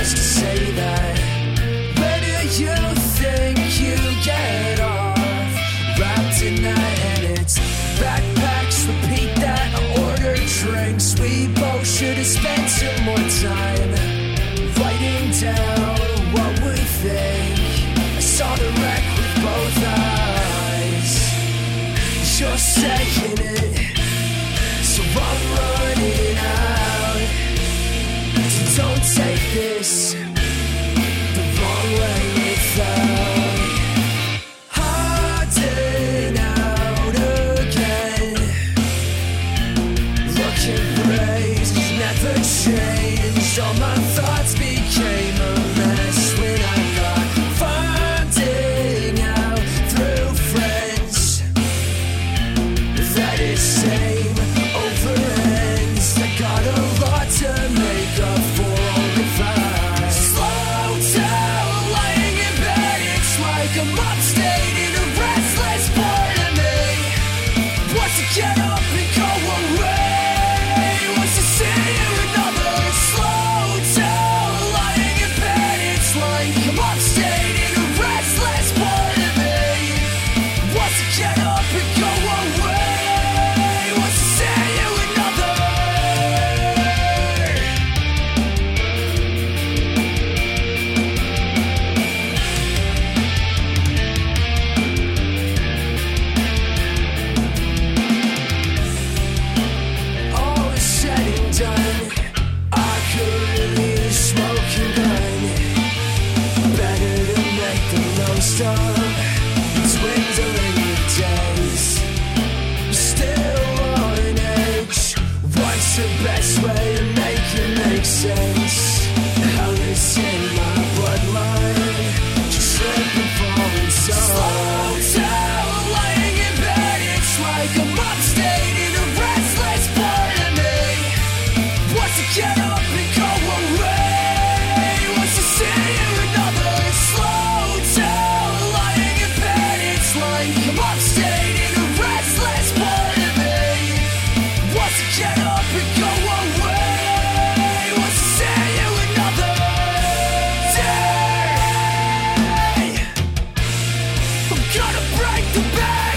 just to say that. Where do you think you get off? Wrapped in that, and it's backpacks, repeat that. I order drinks, we both should have spent some more time writing down what we think. I saw the wreck with both eyes. You're saying it, so I'm running out. So don't take this the wrong way without hiding out again. Looking praise has never changed. All my thoughts became a mess when I got finding out through friends that it's same over ends. I got a lot to make up for all the fights. Slow down, lying in bed, it's like I'm upstate in a restless part of me. Wants to get up and go away, wants to see another. Slow down, lying in bed, it's like I'm upstate in a restless part of me. Wants to get up and go away. Dwindling the days, still on edge. What's the best way to make it make sense? Hell is in my bloodline, just slip and fall inside. Slow down, lying in bed, it's like I'm upstate in a restless part of me. Wants to get up and go away, wants to see another. Slow down, lying in bed, it's like I'm upstate in a restless part of me. Wants to get up and go away, wants to see another day. I'm gonna break the back.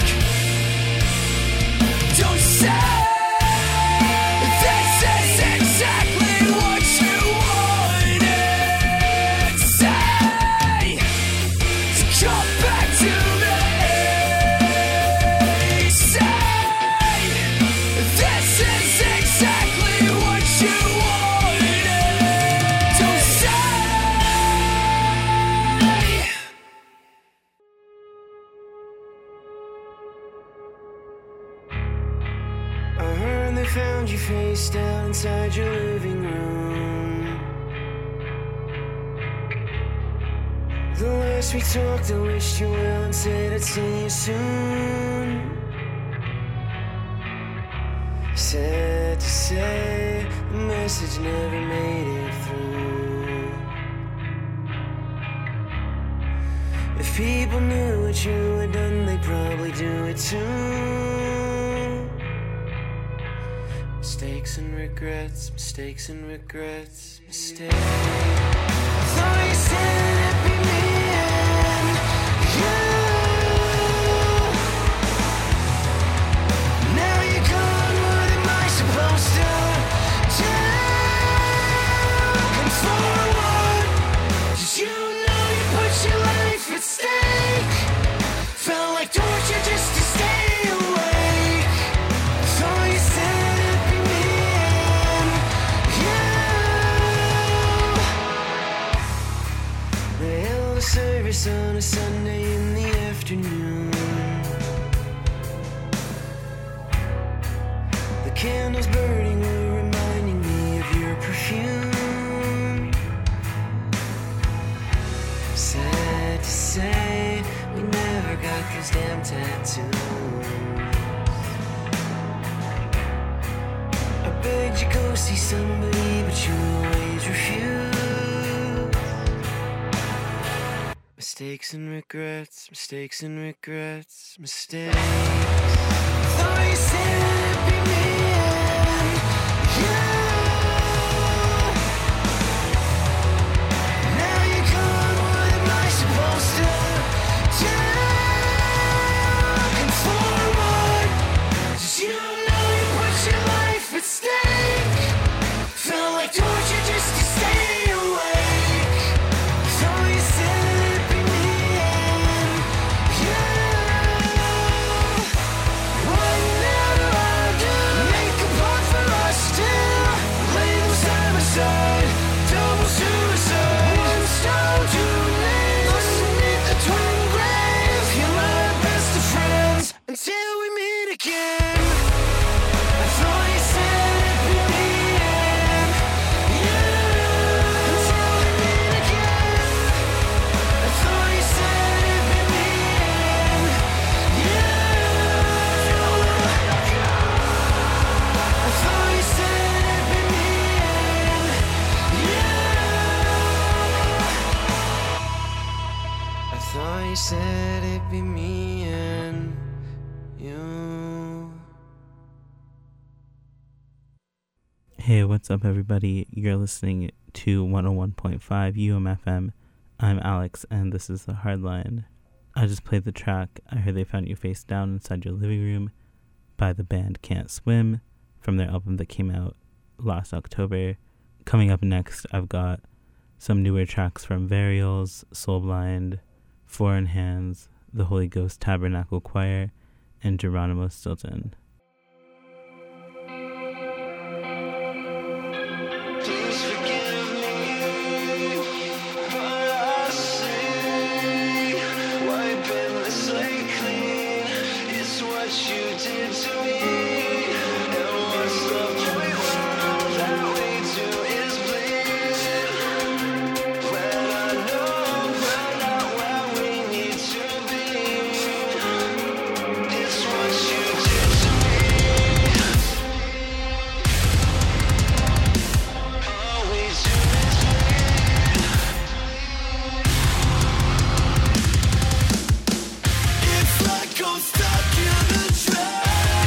Don't say this is exactly what you wanted. Say, so come back to me. Say, this is exactly what you wanted. Don't say. I heard they found you face down inside your living room. The last we talked, I wished you well and said I'd see you soon. Sad to say, the message never made it through. If people knew what you had done, they'd probably do it too. Mistakes and regrets, mistakes and regrets, mistakes. I thought you said it'd be me and you. Now you're gone, what am I supposed to do? Looking forward, 'cause you know you put your life at stake. Felt like torture just to stay awake. Thought you said it'd be me and you. They held a service on a Sunday in the afternoon. The candles burning were reminding me of your perfume. Sad to say, we never got those damn tattoos. I begged you go see somebody, but you always refused. Mistakes and regrets, mistakes and regrets, mistakes. Thought you said it'd be me and you. he said it'd be me and you. Hey, what's up, everybody? You're listening to 101.5 UMFM. I'm Alex, and this is The Hardline. I just played the track I Heard They Found You Face Down Inside Your Living Room by the band Can't Swim from their album that came out last October. Coming up next, I've got some newer tracks from Varials, Soulblind, Foreign Hands, the Holy Ghost Tabernacle Choir, and Geronimo Stilton. Please forgive me, but I see wiping the slate clean. It's what you did to me. And what's the point when all that we do is bleed? When I know we're not where we need to be. It's what you did to me. All we do is bleed. It's like I'm stuck in the trap.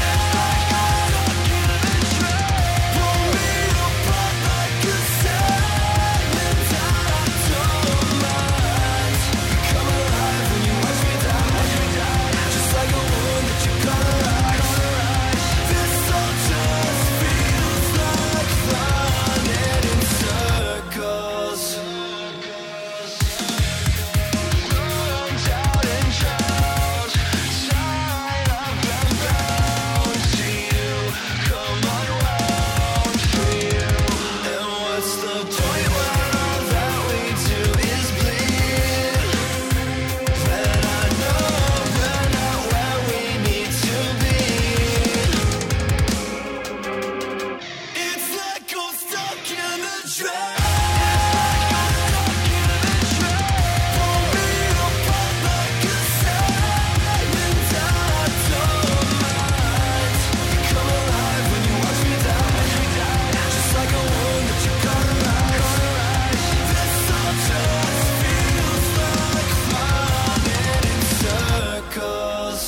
Pull me apart like a sand, and I don't mind. Come alive when you watch me die, just like a wound that you cauterize. This all just feels like running in circles. Burned out and drowned, tied up and bound to you. Come unwound for you. And what's the point when all that we do is bleed? When I know we're not where we need to be. It's like I'm stuck in the trap. Pull me apart like a sand, and I don't mind. Come alive when you watch me die, just like a wound that you cauterize. This all just feels like running in circles.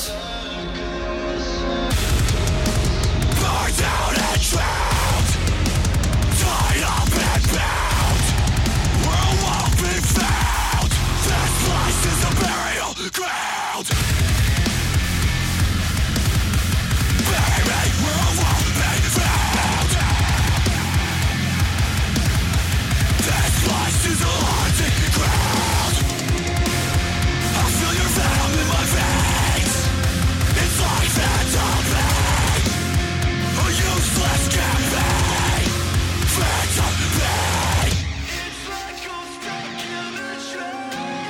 Burned out and drowned, tied up and bound. Where won't be found. This place is a burial ground. Bury me where I won't be found. This place is a haunted ground. I feel your venom in my veins. It's like phantom pain, a useless campaign. Phantom pain. It's like I'm stuck in the trap.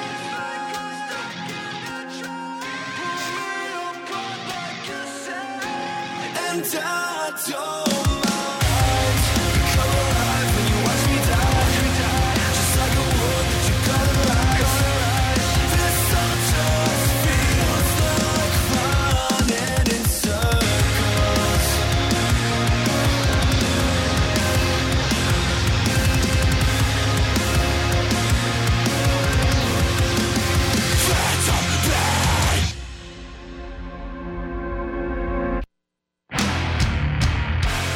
Pull me apart like a sand, and I don't mind. Come alive when you watch me die, just like a wound that you cauterize. This all just feels like running in circles. Phantom pain.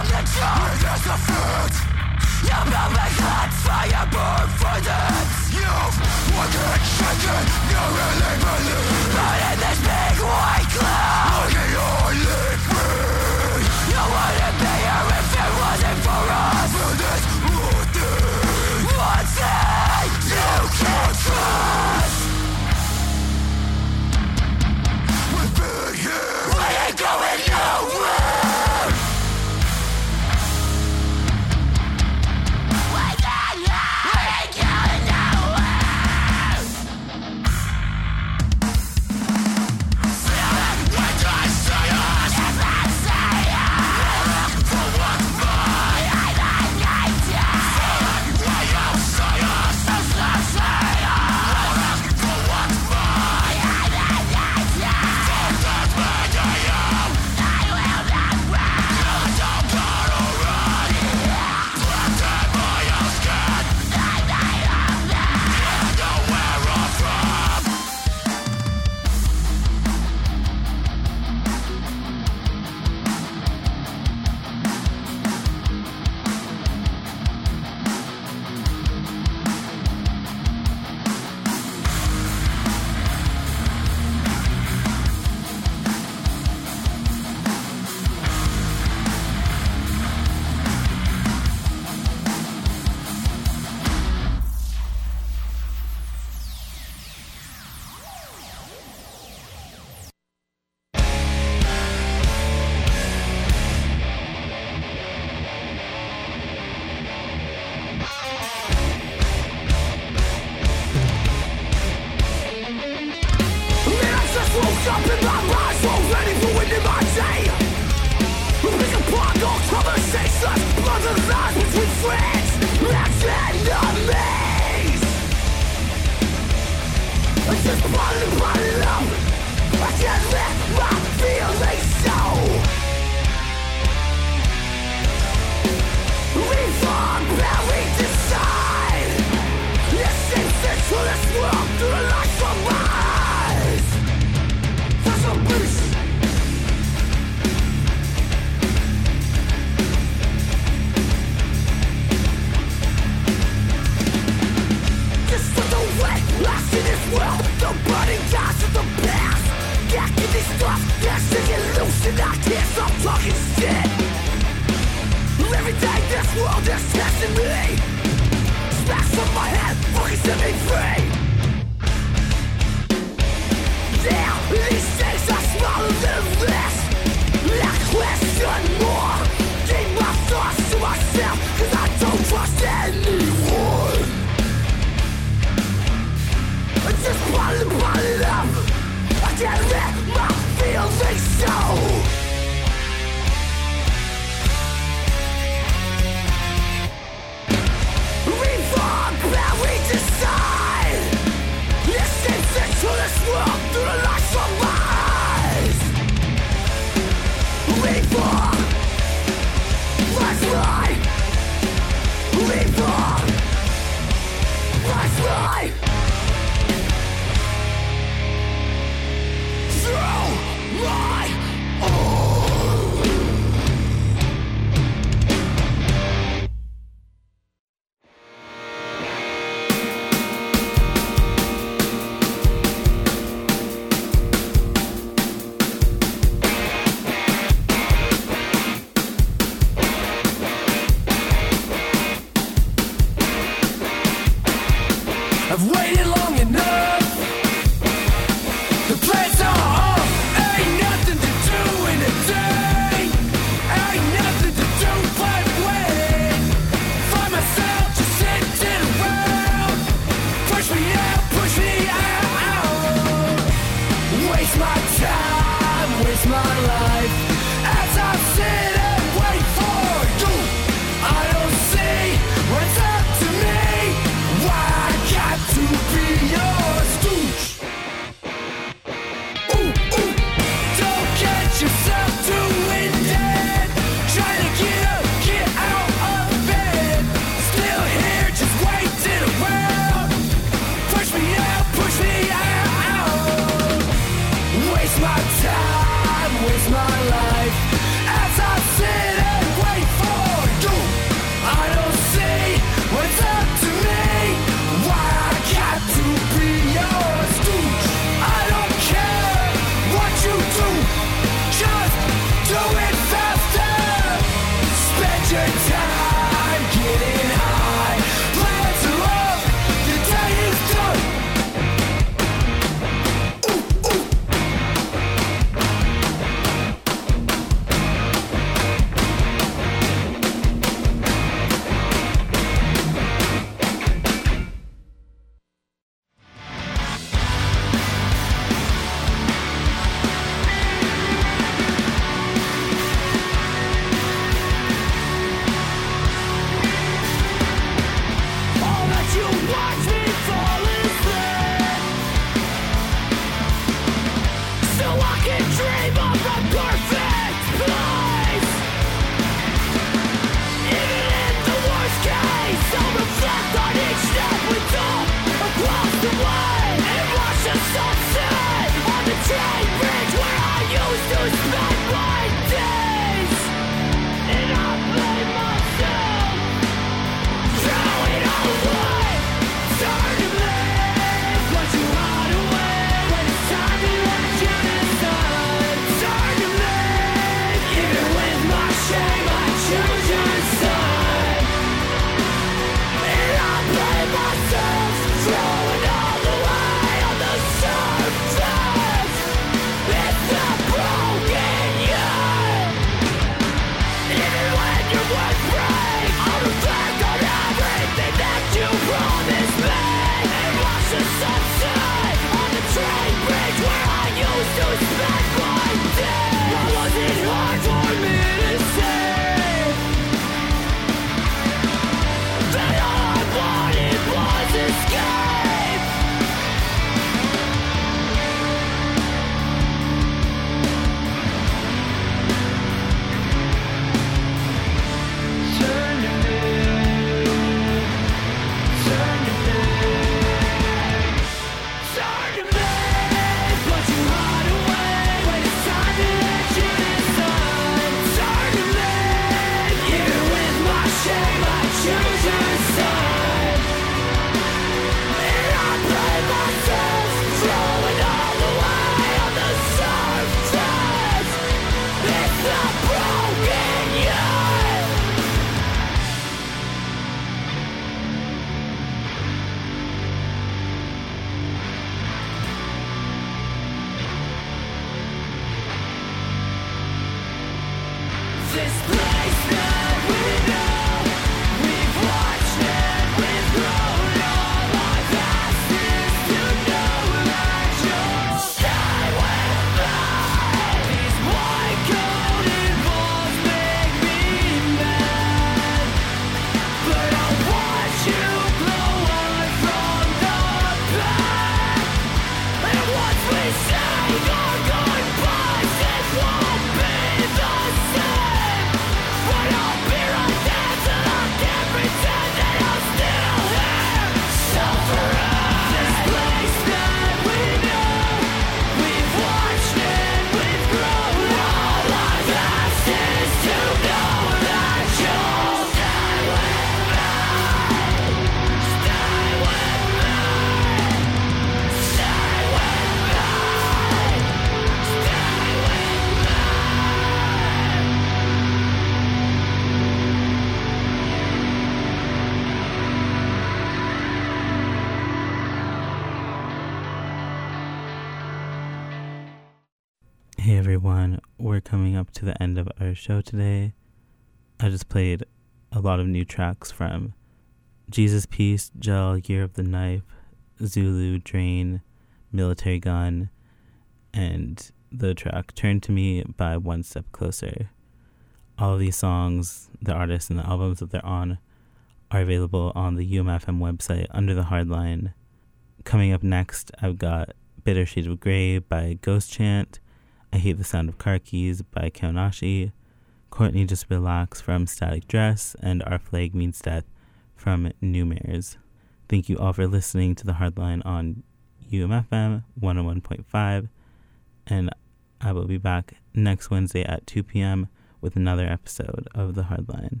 Hey everyone, we're coming up to the end of our show today. I just played a lot of new tracks from Jesus Piece, Gel, Year of the Knife, Zulu, Drain, Military Gun, and the track Turn to Me by One Step Closer. All of these songs, the artists and the albums that they're on, are available on the UMFM website under the Hardline. Coming up next, I've got Bitter Shade of Grey by Ghost Chant, I Hate the Sound of Car Keys by Kaonashi, Courtney Just Relax from Static Dress, and Our Flag Means Death from New Mares. Thank you all for listening to The Hardline on UMFM 101.5, and I will be back next Wednesday at 2 p.m. with another episode of The Hardline.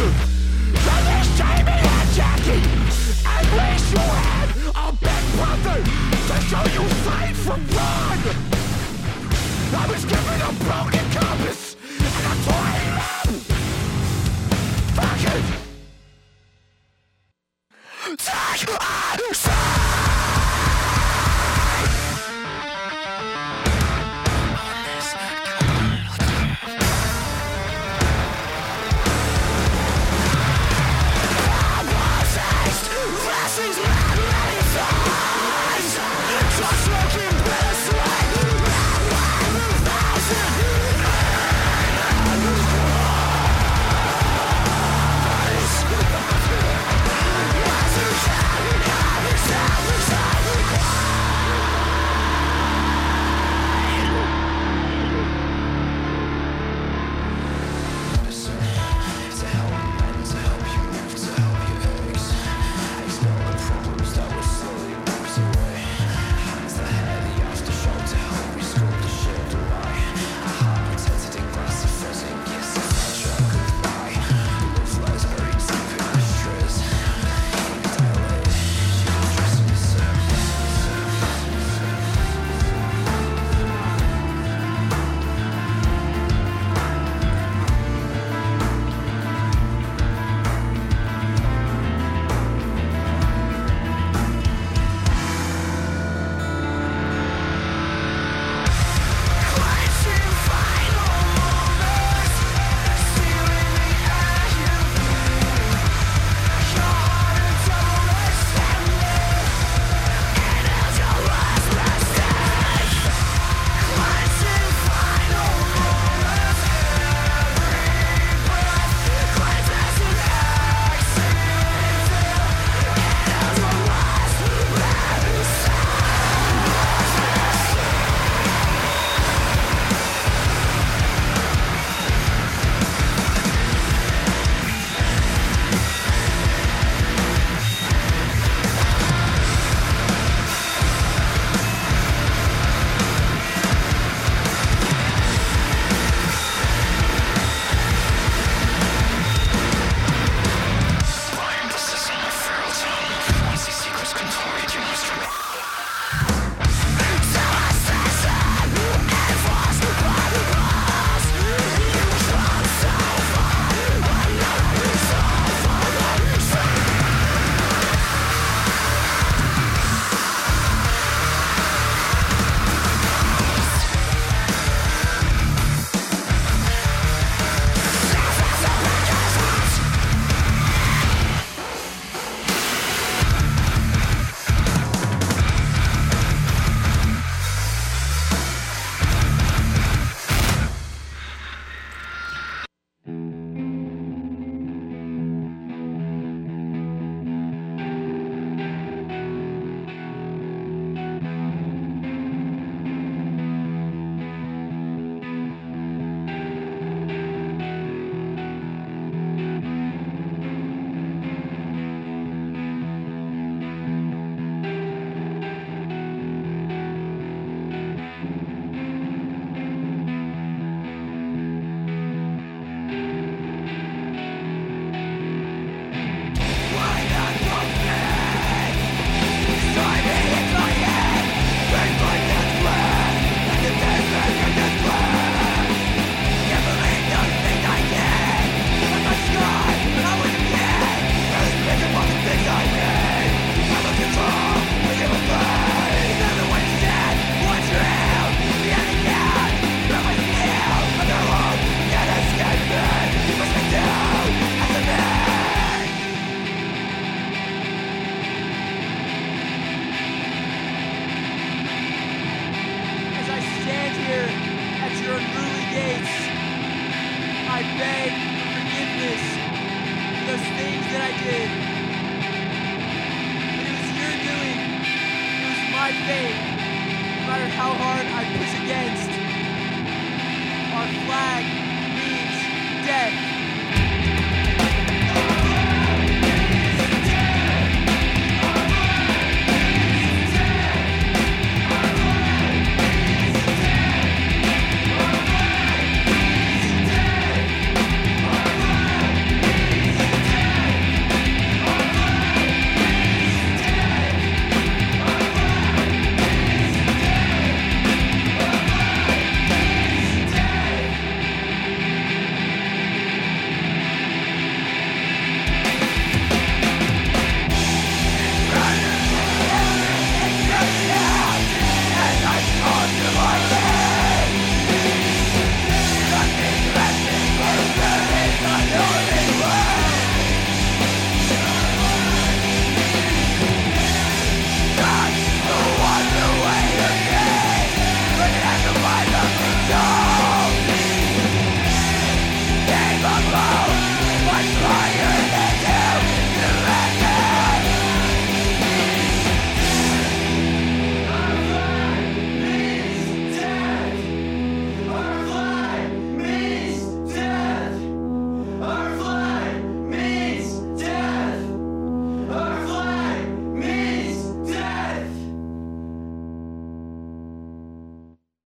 my fate, no matter how hard I push against. Our flag means death.